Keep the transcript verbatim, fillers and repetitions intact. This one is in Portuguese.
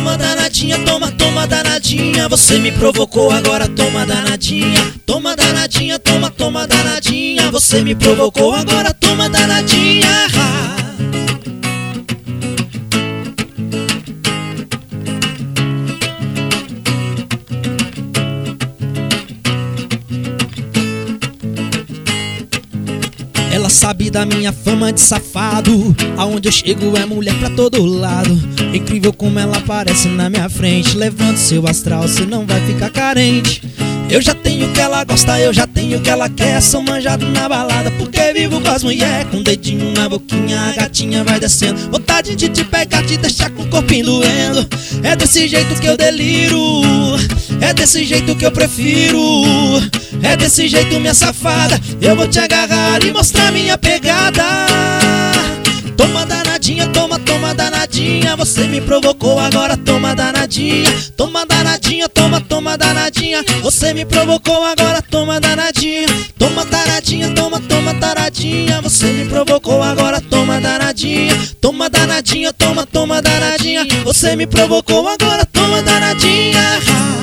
Toma danadinha, toma, toma danadinha. Você me provocou, agora toma danadinha. Toma danadinha, toma, toma danadinha. Você me provocou, agora toma danadinha. Ela sabe da minha fama de safado. Aonde eu chego é mulher pra todo lado. Incrível como ela aparece na minha frente. Levanta seu astral, cê não vai ficar carente. Eu já tenho o que ela gosta, eu já tenho o que ela quer. Sou manjado na balada porque vivo com as mulheres. Com o dedinho na boquinha, a gatinha vai descendo. Vontade de te pegar, te deixar com o corpinho doendo. É desse jeito que eu deliro, é desse jeito que eu prefiro. É desse jeito, minha safada. Eu vou te agarrar e mostrar minha pegada. Toma danadinha, toma, toma danadinha. Você me provocou, agora toma danadinha. Toma danadinha, toma, toma danadinha. Você me provocou, agora toma danadinha. Toma danadinha, toma, toma danadinha. Você me provocou, agora toma danadinha. Toma danadinha, toma, toma danadinha. Você me provocou, agora toma danadinha.